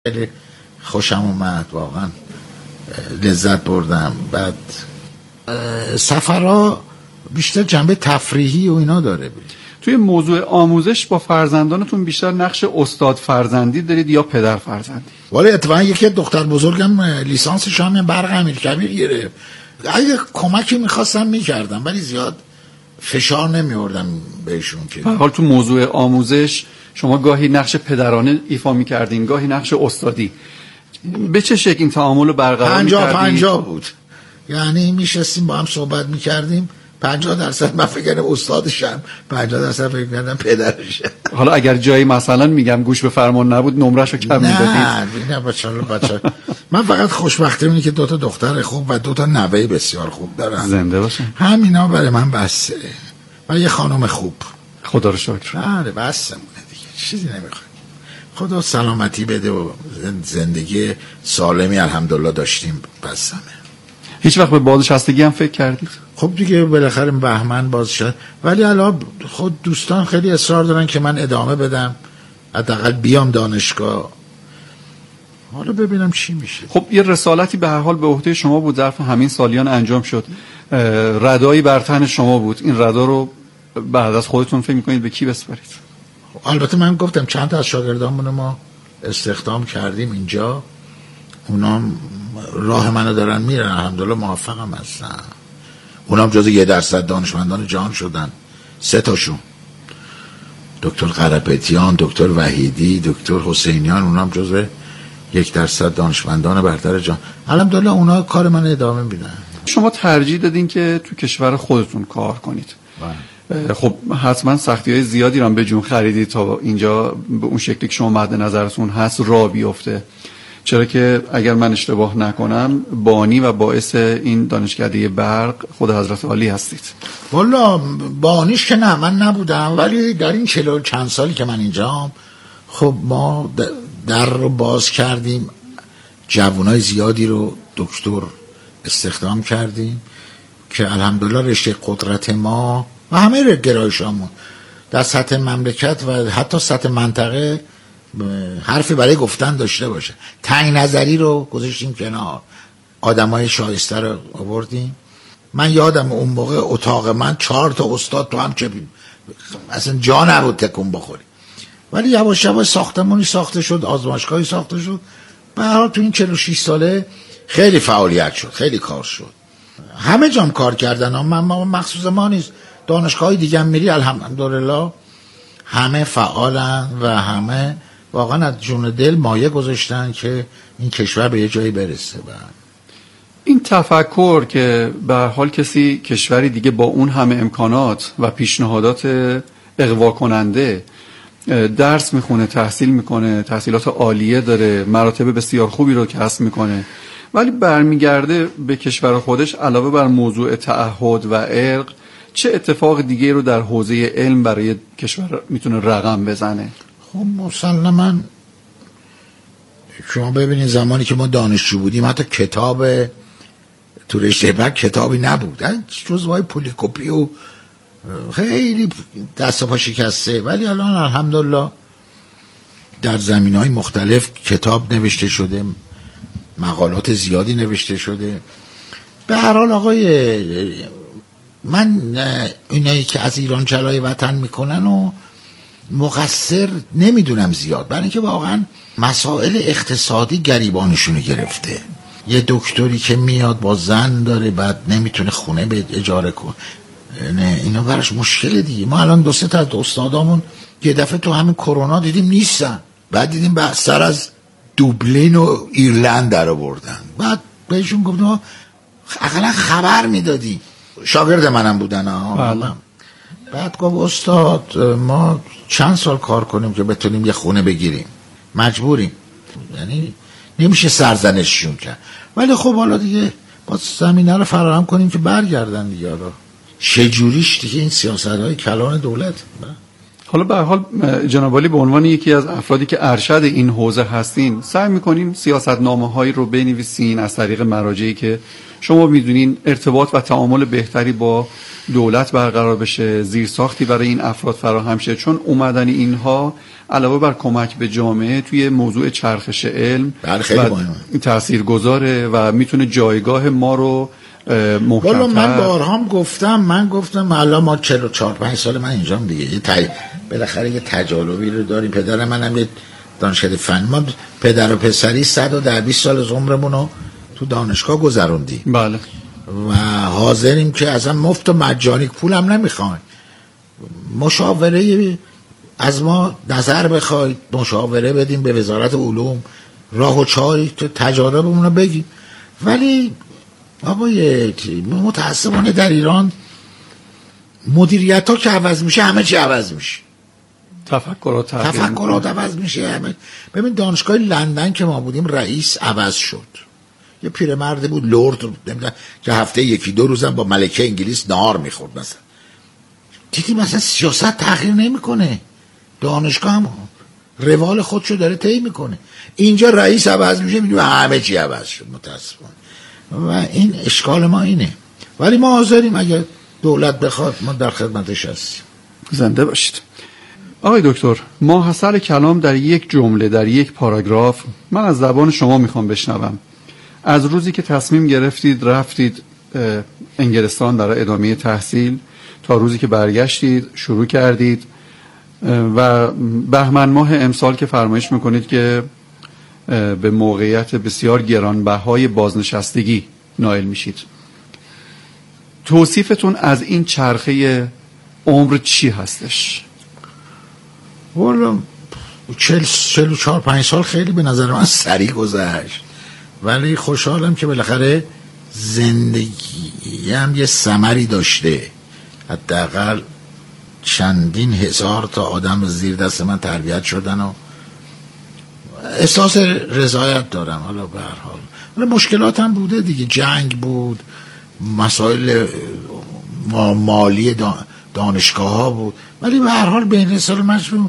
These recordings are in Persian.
خیلی خوشم اومد، واقعا لذت بردم. بعد سفرها بیشتر جنبه تفریحی و اینا داره. توی موضوع آموزش با فرزندانتون بیشتر نقش استاد فرزندی دارید یا پدر فرزندی؟ ولی اتفاقا یکی دختر بزرگم لیسانسش هم برق امیرکبیر گرفت. اگه کمکی میخواستم میکردم ولی زیاد فشار نمیوردم بهشون. که حال تو موضوع آموزش شما گاهی نقش پدرانه ایفا میکردین، گاهی نقش استادی. به چه شکل این تعامل رو برقرار میکردین؟ 50-50 بود. یعنی میشستیم با هم صحبت میکردیم، 50% من فکر کردم استادشم، 50% فکر کردم پدرشم. حالا اگر جایی مثلا میگم گوش به فرمان نبود نمرهشو کم میدادید؟ نه بچه من فقط خوشبختی اینه که 2 دختر خوب و 2 نوه بسیار خوب دارم. زنده باشن. همینا برای من بسه. و یه خانم خوب. خدا رو شکر. بله بسه مونه دیگه، چیزی نمیخواد. خدا سلامتی بده و زندگی سالمی الحمدلله داشتیم، بسمه. هیچ وقت به بازنشستگی هم فکر کردید؟ خب دیگه بالاخره بهمن باز شد، ولی الان خود دوستان خیلی اصرار دارن که من ادامه بدم، حداقل بیام دانشگاه. حالا ببینم چی میشه. خب یه رسالتی به هر حال به عهده شما بود، ظرف همین سالیان انجام شد، ردایی بر تن شما بود. این ردا رو بعد از خودتون فکر می‌کنید به کی بسپارید؟ البته من گفتم چند تا از شاگردامون ما استخدام کردیم اینجا، اونا راه منو دارن میرن، الحمدلله موفقم هستن. اونا هم جز 1% دانشمندان جهان شدن، 3 تاشون، دکتر قرپتیان، دکتر وحیدی، دکتر حسینیان، اونا هم جز 1% دانشمندان برتر جهان. الحمدلله اونا کار من ادامه میدن. شما ترجیح دادین که تو کشور خودتون کار کنید. خب حتما سختی‌های زیادی رو به جون خریدید تا اینجا به اون شکلی که شما مد نظرتون هست راه بیفته. چرا که اگر من اشتباه نکنم بانی و باعث این دانشکده برق خود حضرت عالی هستید. والا بانیش که نه، من نبودم، ولی در این 40 چند سالی که من اینجام خب ما در رو باز کردیم، جوانای زیادی رو دکتر استخدام کردیم که الحمدلله رشته قدرت ما و همه گرایشامون در سطح مملکت و حتی سطح منطقه حرفی برای گفتن داشته باشه. تنگ نظری رو گذاشتیم کنار، آدمای شایسته رو آوردیم. من یادم اون موقع اتاق من 4 تا استاد تو هم چپیم، اصلا جا نبود تکون بخوری. ولی یواش یواش ساختمونی ساخته شد، آزمایشگاهی ساخته شد. به هر حال تو این 46 ساله خیلی فعالیت شد، خیلی کار شد، همه جام کار کردن. من مخصوص ما نیست، دانشگاهی دیگه هم میری الحمدلله همه فعالن و همه واقعا از جون دل مایه گذاشتن که این کشور به یه جایی برسه. این تفکر که به هر حال کسی کشوری دیگه با اون همه امکانات و پیشنهادات اغوا کننده درس میخونه، تحصیل میکنه، تحصیلات عالیه داره، مراتب بسیار خوبی رو کسب میکنه، ولی برمیگرده به کشور خودش علاوه بر موضوع تعهد و ارق چه اتفاق دیگه رو در حوزه علم برای کشور میتونه رقم بزنه؟ خب مسلماً شما ببینید زمانی که ما دانشجو بودیم حتی کتاب تو رشته برق کتابی نبود، جزوهای پولیکوپی و خیلی دست و پا شکسته. ولی الان الحمدلله در زمینهای مختلف کتاب نوشته شده، مقالات زیادی نوشته شده. به هر حال آقای من اینایی که از ایران جلای وطن میکنن و مقصر نمیدونم زیاد، برای اینکه واقعا مسائل اقتصادی گریبانشونو گرفته. یه دکتری که میاد با زن داره بعد نمیتونه خونه به اجاره کنه، نه اینا براش مشکل دیگه. ما الان 2-3 تا از استادامون یه دفعه تو همین کرونا دیدیم نیستن، بعد دیدیم سر از دوبلین و ایرلند در آوردن. بعد بهشون گفتم اقلا خبر میدادی، شاگرد منم بودن ها. بعد گفت استاد ما چند سال کار کنیم که بتونیم یه خونه بگیریم، مجبوریم، یعنی نمیشه سرزنششون کرد. ولی خب حالا دیگه با زمینه رو فراهم کنیم که برگردن دیگه. حالا چجوریش دیگه این سیاست‌های کلان دولت. حالا به هر حال جناب عالی به عنوان یکی از افرادی که ارشد این حوزه هستین سعی می‌کنین سیاستنامه‌هایی رو بنویسین از طریق مراجعی که شما میدونین ارتباط و تعامل بهتری با دولت برقرار بشه، زیرساختی برای این افراد فراهم شه، چون اومدن اینها علاوه بر کمک به جامعه توی موضوع چرخش علم تاثیرگذاره و میتونه جایگاه ما رو محکم‌تر. من بارها گفتم الان ما 44-5 سال من اینجام دیگه، بالاخره یه تجاربی رو داریم. پدر منم یه دانشکده فن، ما پدر و پسری 120 سال از عمرمون رو تو دانشگاه گذروندیم. بله. و حاضریم که اصلا مفت و مجانی، پولم نمیخوایم، مشاوره از ما نظر بخواید، مشاوره بدیم به وزارت علوم، راه و چاری تجاربمون رو بگیم. ولی آقای متاسفانه در ایران مدیریت ها که عوض میشه همه چی عوض میشه، تفکرات عوض میشه همه. ببین دانشگاه لندن که ما بودیم رئیس عوض شد، یه پیرمرد بود لورد که هفته 1-2 روزم با ملکه انگلیس نهار میخورد. مثلا دیدی مثلا سیاست تغییر نمیکنه، دانشگاه هم روال خودشو داره طی میکنه. اینجا رئیس عوض میشه میدونی همه چی عوض شد متاسفانه، و این اشکال ما اینه. ولی ما حاضریم اگر دولت بخواد ما در خدمتش هستیم. زنده باشید. آقای دکتر، ماحصل کلام در یک جمله، در یک پاراگراف، من از زبان شما میخوام بشنوم. از روزی که تصمیم گرفتید رفتید انگلستان برای ادامه تحصیل تا روزی که برگشتید شروع کردید و بهمن ماه امسال که فرمایش میکنید که به موقعیت بسیار گرانبهای بازنشستگی نائل میشید، توصیفتون از این چرخه عمر چی هستش؟ والا 44-5 سال خیلی به نظر من سریع گذشت، ولی خوشحالم که بالاخره زندگی هم یه ثمری داشته. حداقل چندین هزار تا آدم زیر دست من تربیت شدن و احساس رضایت دارم. حالا به هر حال مشکلات هم بوده دیگه، جنگ بود، مسائل مالی دانشگاه ها بود، ولی به هر حال بین سال مجموع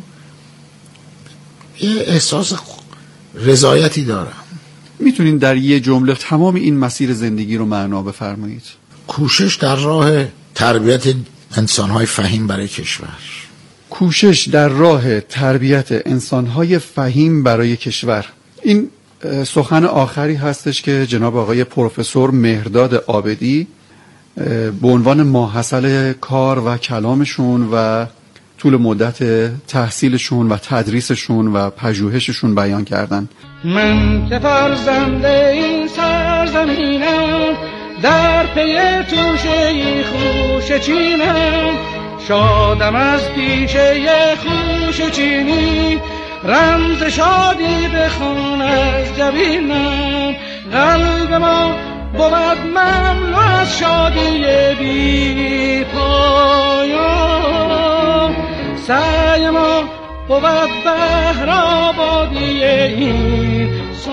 یه احساس رضایتی دارم. میتونین در یه جمله تمام این مسیر زندگی رو معنا بفرمایید؟ کوشش در راه تربیت انسان‌های فهیم برای کشور. کوشش در راه تربیت انسان‌های فهیم برای کشور. این سخن آخری هستش که جناب آقای پروفسور مهرداد عابدی به عنوان ماحصل کار و کلامشون و طول مدت تحصیلشون و تدریسشون و پژوهششون بیان کردن. من که فرزند این سرزمینم، در پی توشه خوش چینم، شادم از پیشه خوش چینی، رمز شادی بخوان از جبینم. قلب ما بود مملو از شادی بی پایان، سعی ما بود بهر آبادی این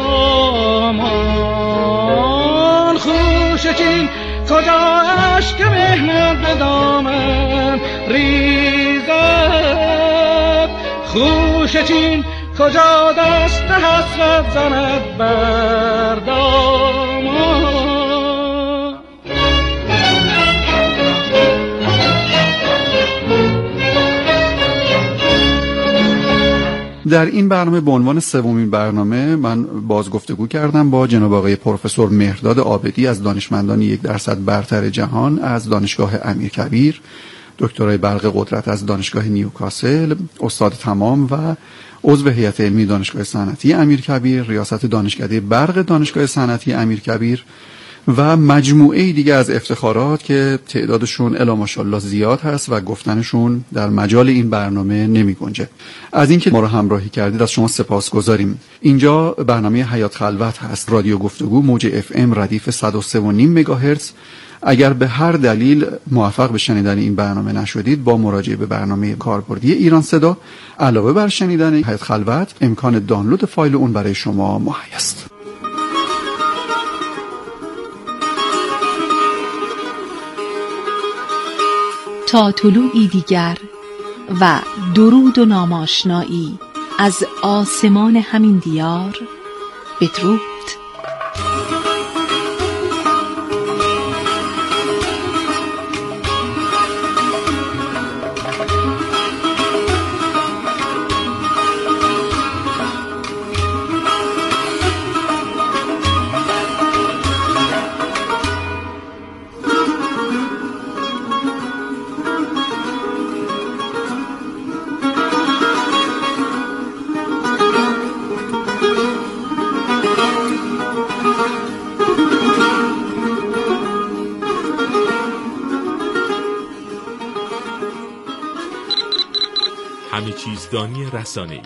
سامان. خوش چین کجا اشک مهنت به دامن ریزد، خوش چین کجا دست حسرت زند بر دامان. در این برنامه به عنوان سومین برنامه من باز گفتگو کردم با جناب آقای پروفسور مهرداد عابدی از دانشمندان 1% برتر جهان از دانشگاه امیرکبیر، دکترای برق قدرت از دانشگاه نیوکاسل، استاد تمام و عضو هیئت علمی دانشگاه صنعتی امیرکبیر، ریاست دانشکده برق دانشگاه صنعتی امیرکبیر و مجموعه دیگه از افتخارات که تعدادشون الا ماشاءالله زیاد هست و گفتنشون در مجال این برنامه نمی گنجه. از اینکه ما رو همراهی کردید از شما سپاسگزاریم. اینجا برنامه حیات خلوت هست، رادیو گفتگو، موج FM ردیف 103.5 مگاهرتز. اگر به هر دلیل موفق به شنیدن این برنامه نشدید، با مراجعه به برنامه کاربردی ایران صدا علاوه بر شنیدن حیات خلوت امکان دانلود فایل اون برای شما مهیا است. تا طلوعی دیگر و درود و ناماشنایی از آسمان همین دیار، بدرود. چیزدانی رسانه‌ای.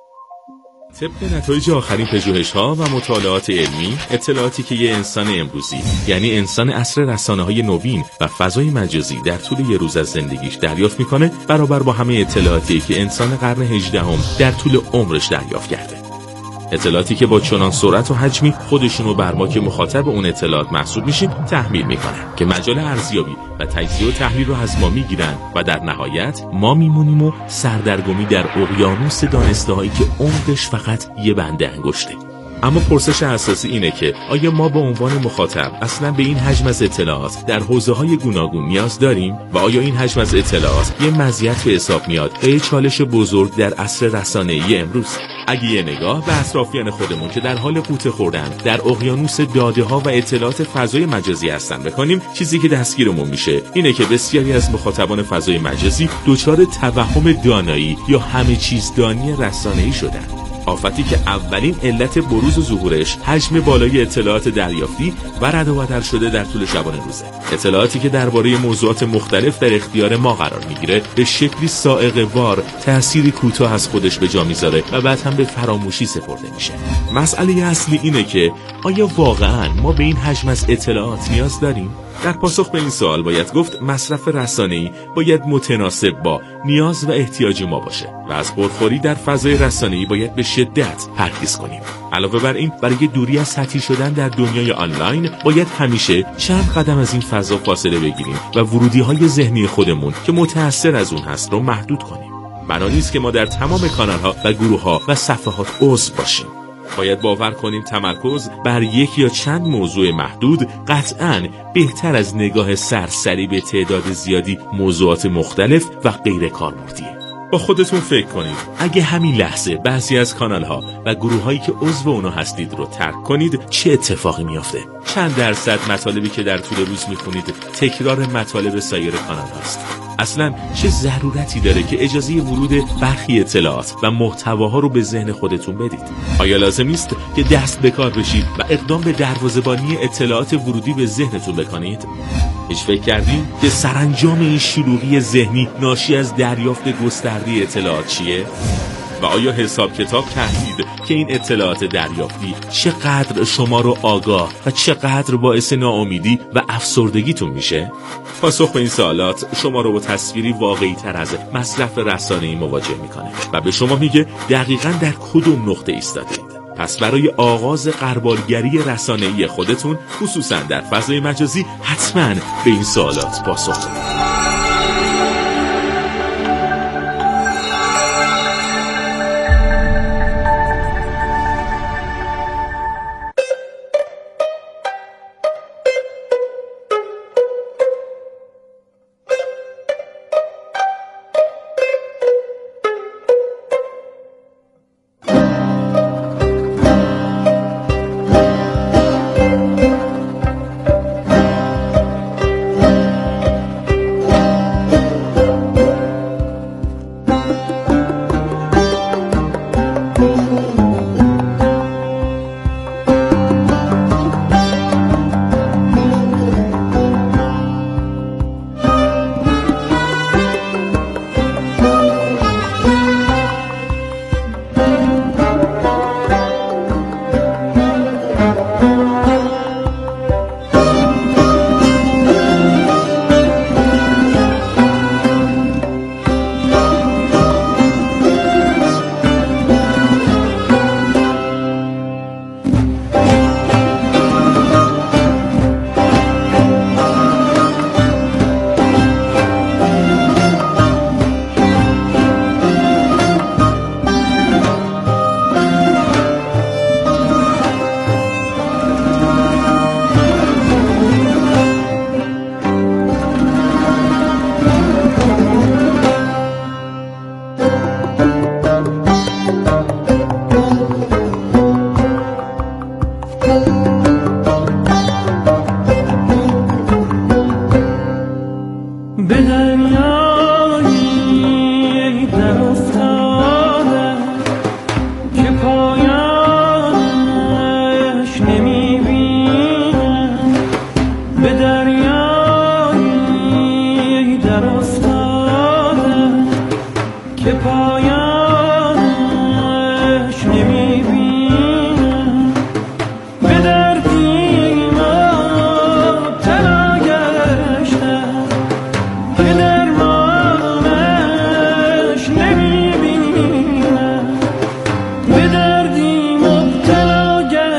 طبق نتایج آخرین پژوهش‌ها و مطالعات علمی، اطلاعاتی که یه انسان امروزی، یعنی انسان عصر رسانه‌های نوین و فضای مجازی در طول یه روز از زندگیش دریافت می‌کنه، برابر با همه اطلاعاتی که انسان قرن 18 در طول عمرش دریافت کرده. اطلاعاتی که با چنان سرعت و حجمی خودشونو بر ما که مخاطب اون اطلاعات محسوب میشیم تحمیل میکنن که مجال ارزیابی و تجزیه و تحلیل رو از ما میگیرن و در نهایت ما میمونیم و سردرگمی در اقیانوس دانسته‌هایی که عمقش فقط یه بنده انگشته. اما پرسش اساسی اینه که آیا ما به عنوان مخاطب اصلا به این حجم از اطلاعات در حوزه‌های گوناگون نیاز داریم و آیا این حجم از اطلاعات یه مزیت به حساب میاد و یه چالش بزرگ در عصر رسانه‌ای امروز؟ اگه یه نگاه به اطرافیان خودمون که در حال غوطه خوردن در اقیانوس داده‌ها و اطلاعات فضای مجازی هستن بکنیم، چیزی که دستگیرمون میشه اینه که بسیاری از مخاطبان فضای مجازی دچار توهم دانایی یا همه چیزدانی رسانه‌ای شدن. آفتی که اولین علت بروز و ظهورش حجم بالای اطلاعات دریافتی و رد و بدل شده در طول شبانه روزه. اطلاعاتی که درباره موضوعات مختلف در اختیار ما قرار میگیره به شکلی صاعقه‌وار تأثیری کوتاه از خودش به جا میذاره و بعد هم به فراموشی سپرده میشه. مسئله اصلی اینه که آیا واقعاً ما به این حجم از اطلاعات نیاز داریم؟ در پاسخ به این سوال باید گفت مصرف رسانه‌ای باید متناسب با نیاز و احتیاج ما باشه و از پرخوری در فضای رسانه‌ای باید به شدت پرهیز کنیم. علاوه بر این، برای دوری از سطحی شدن در دنیای آنلاین باید همیشه چند قدم از این فضا فاصله بگیریم و ورودی‌های ذهنی خودمون که متأثر از اون هست رو محدود کنیم. بنا نیست که ما در تمام کانال‌ها و گروه‌ها و صفحات عضو باشیم. باید باور کنیم تمرکز بر یک یا چند موضوع محدود قطعاً بهتر از نگاه سرسری به تعداد زیادی موضوعات مختلف و غیر کاربردیه. با خودتون فکر کنید اگه همین لحظه بعضی از کانال‌ها و گروه‌هایی که عضو اونها هستید رو ترک کنید چه اتفاقی میافته؟ چند درصد مطالبی که در طول روز میخونید تکرار مطالب سایر کانال هاست؟ اصلا چه ضرورتی داره که اجازه ورود برخی اطلاعات و محتواها رو به ذهن خودتون بدید؟ آیا لازم نیست که دست به کار بشید و اقدام به دروازه‌بانی اطلاعات ورودی به ذهنتون بکنید؟ هیچ فکر کردین که سرانجام این شلوغی ذهنی ناشی از دریافت گسترده اطلاعات چیه؟ و آیا حساب کتاب کردید که این اطلاعات دریافتی چقدر شما رو آگاه و چقدر باعث ناامیدی و افسردگیتون میشه؟ پاسخ به این سوالات شما رو با تصویری واقعی تر از مصرف رسانه‌ای مواجه میکنه و به شما میگه دقیقاً در کدوم نقطه ایستادید. پس برای آغاز غربالگری رسانه‌ای خودتون، خصوصاً در فضای مجازی، حتماً به این سوالات پاسخ بدید.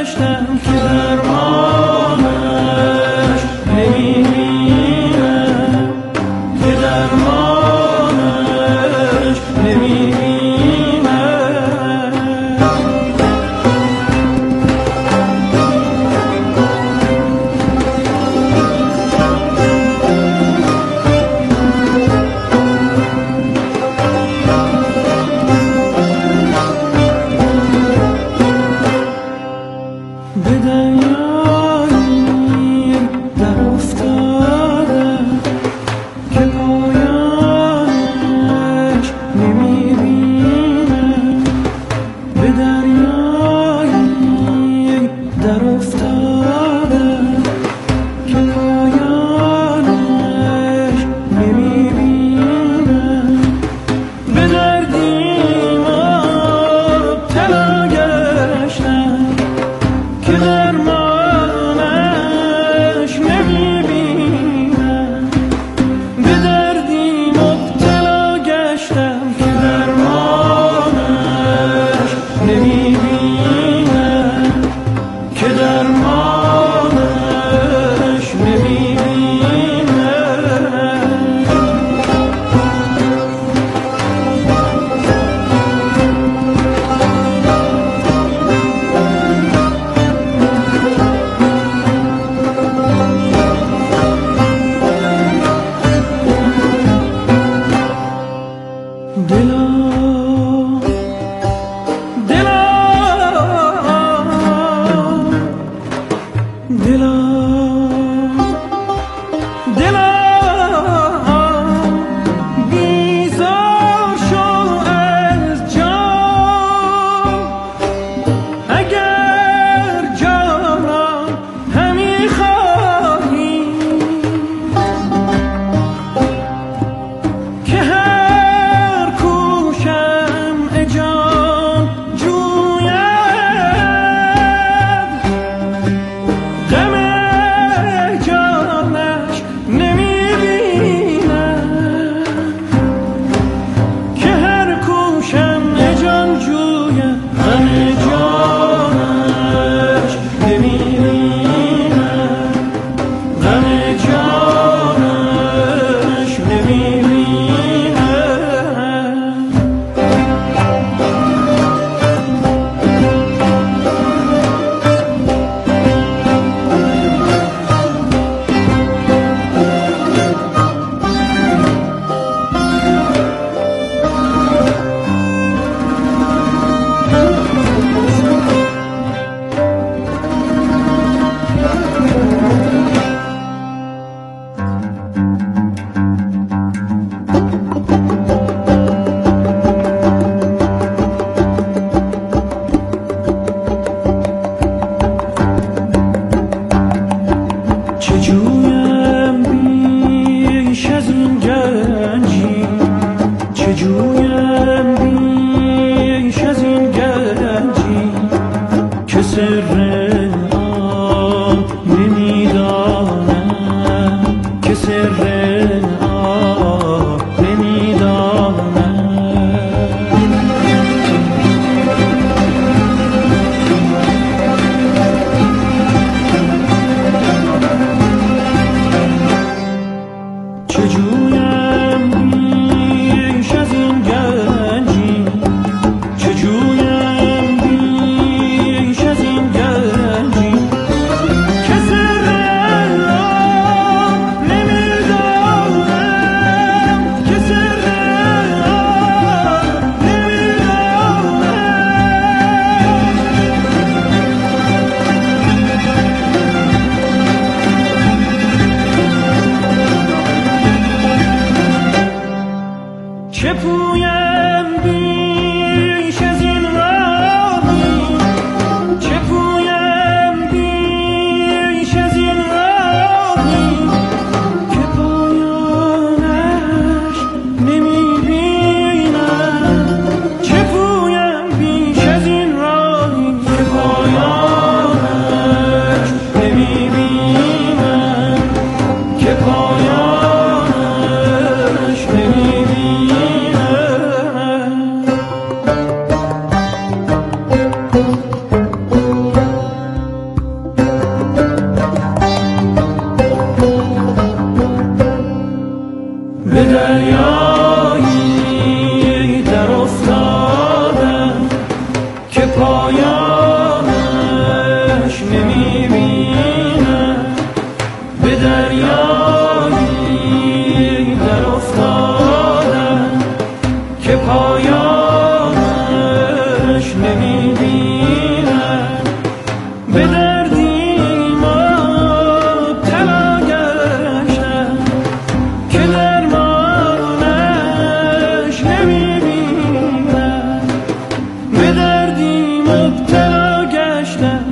گشتم که درمانش نمیبینم، که درمانش نمیبینم. که سر را نمیدانم.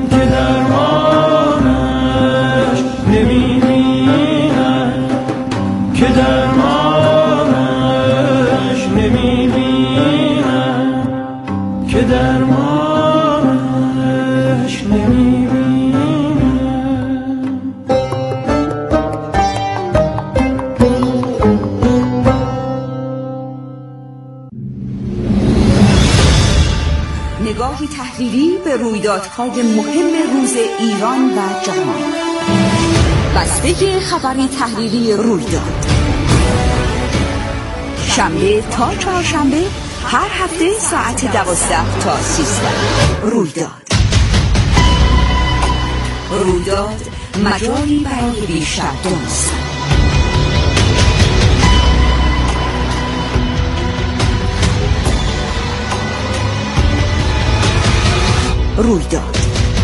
که درمانش نمی‌بینم، که درمانش نمی‌بینم، که درمانش نمی‌بینم. نگاهی تحلیلی به رویدادهای مهم روز ایران و جهان. بسته خبری تحلیلی رویداد، شنبه تا چهارشنبه هر هفته ساعت 12 تا 13. رویداد مجالی برای بیشتر دانستن. رویداد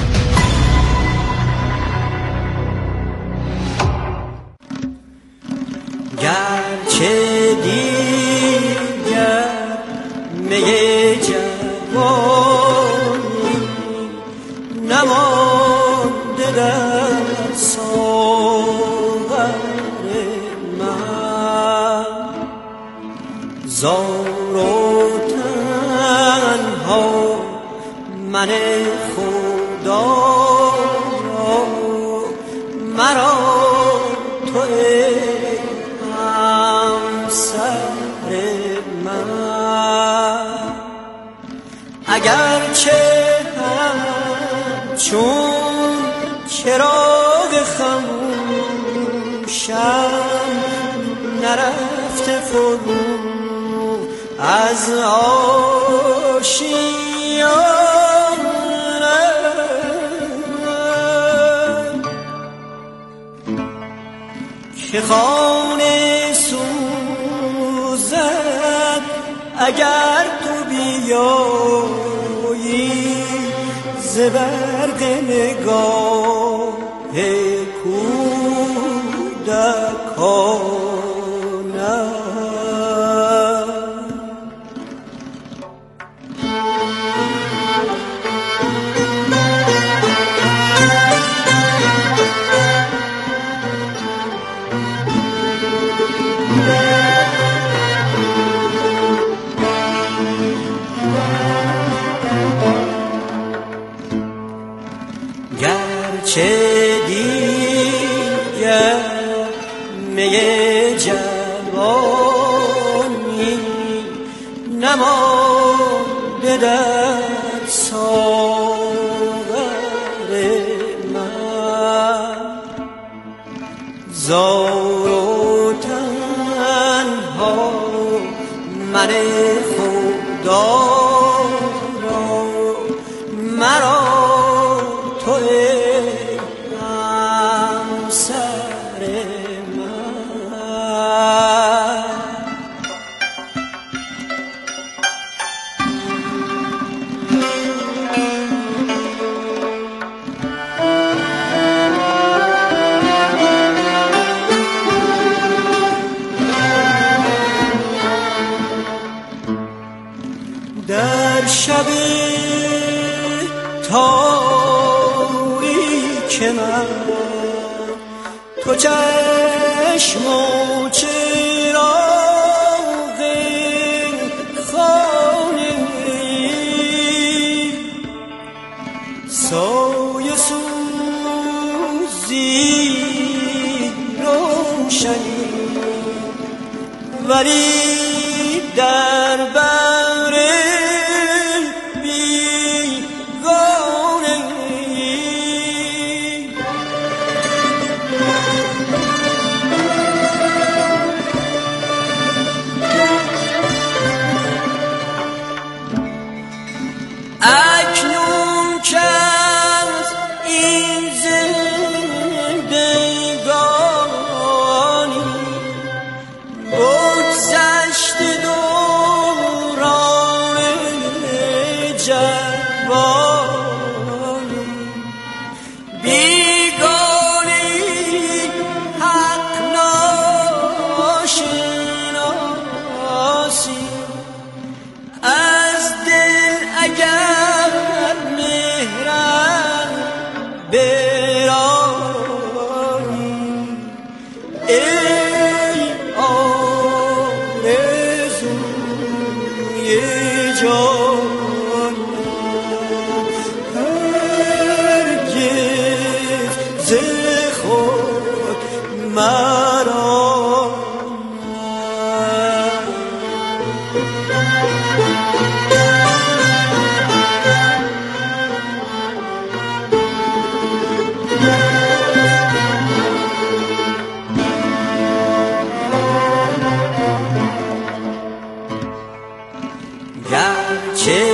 گرچه دیگر می جوانی نمانده در ساغر من، زار و تنها من خدا مرا تو همسر من، اگرچه همچون چراغ خموشم نرفته فرو از آشیان، که خانه سوزد اگر تو بیایی ز برق نگاه کودکانم. گرچه دیگر می جوانی نمانده در ساغر من، زار و تنها من خدا مرا تو همسر من. در شب تاریک من تو چشم و چراغ خانه سایه سوزی روشنی، ولی در بر اکنون که از این زندگانی بگذشته دو برایی ای آرزوی جان هرگز ز خود مرا گرچه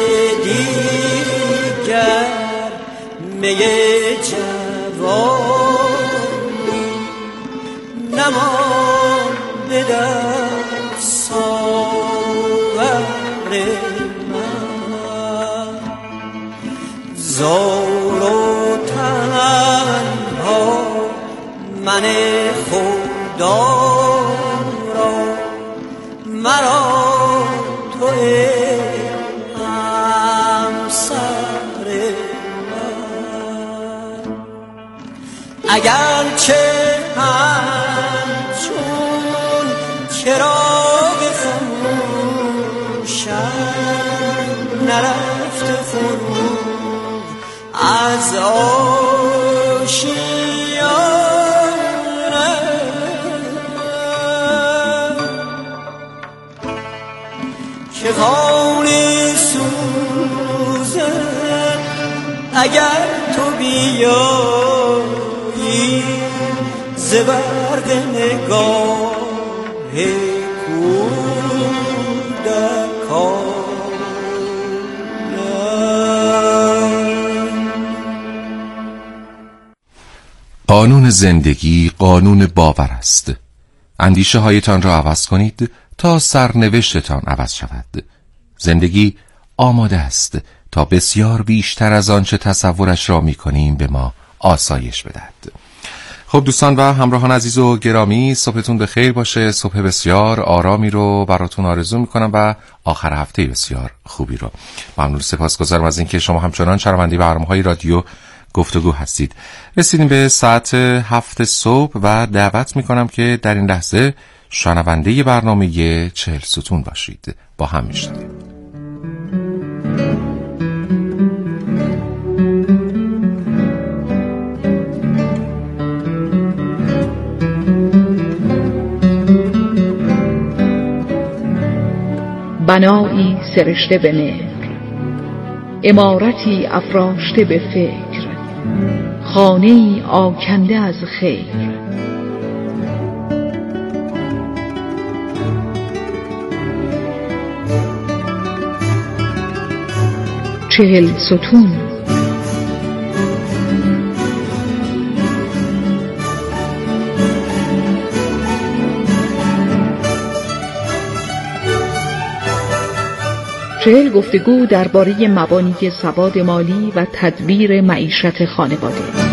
دیگر می جوانی نمانده در ساغر من زار و تنها من خدا را مرا تو اگرچه همچون چراغ خاموشم نرفته فرو از آشیانه که خانه سوزد اگر تو بیایی ز برق نگاه قانون زندگی قانون باور است. اندیشه هایتان را عوض کنید تا سرنوشتتان عوض شود. زندگی آماده است تا بسیار بیشتر از آنچه تصورش را می کنیم به ما آسایش بدهد. خب دوستان و همراهان عزیز و گرامی، صبحتون بخیر باشه. صبح بسیار آرامی رو براتون آرزو میکنم و آخر هفته بسیار خوبی رو. ممنون، سپاسگزارم از اینکه شما همچنان شنونده برنامه‌های رادیو گفتگو هستید. رسیدیم به ساعت 7 صبح و دعوت میکنم که در این لحظه شنونده برنامه 40 ستون باشید. با هم میشنویم. بنایی سرشته به مهر، عمارتی افراشته به فکر، خانه‌ای آکنده از خیر. 40 ستون. گفتگو درباره مبانی سواد مالی و تدبیر معیشت خانواده.